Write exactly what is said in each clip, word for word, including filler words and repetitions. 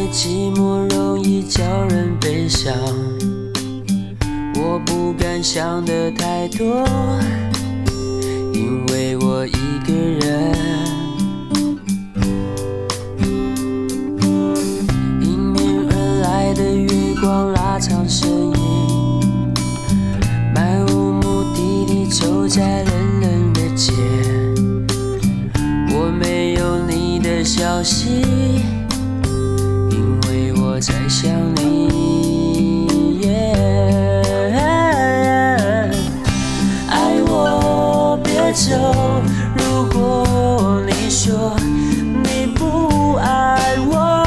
寂寞容易叫人悲伤，我不敢想的太多，因为我一个人。迎面而来的月光拉长身影，漫无目的地走在冷冷的街，我没有你的消息，因为我在想你。爱我别走，如果你说你不爱我，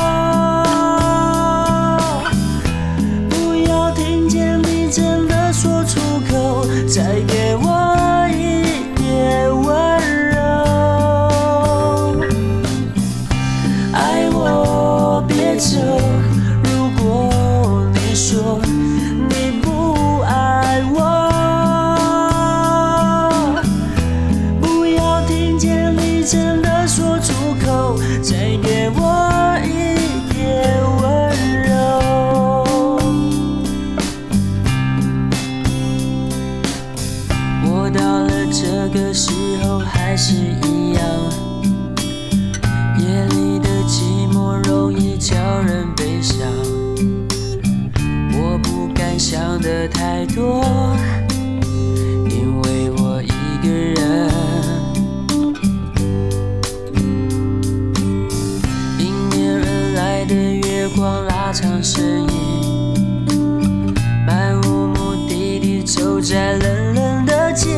不要听见你真的说出口，再给我一点温柔。爱我别走，如果你说你不爱我，不要听见你真的说出口，再给我一点温柔。我到了这个时候还是一样，夜里的寂寞容易叫人悲伤，我不敢想的太多，因为我一个人。迎面而来的月光拉长身影，漫无目的地走在冷冷的街，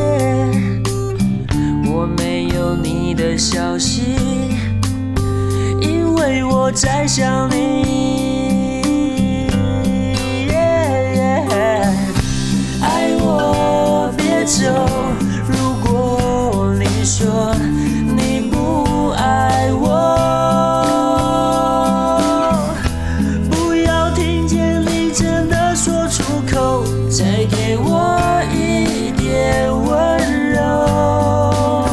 我没有你的消息，因为我在想你。爱我别走，如果你说你不爱我，不要听见你真的说出口，再给我一点温柔。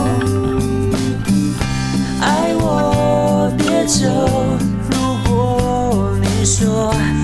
爱我别走，如果你说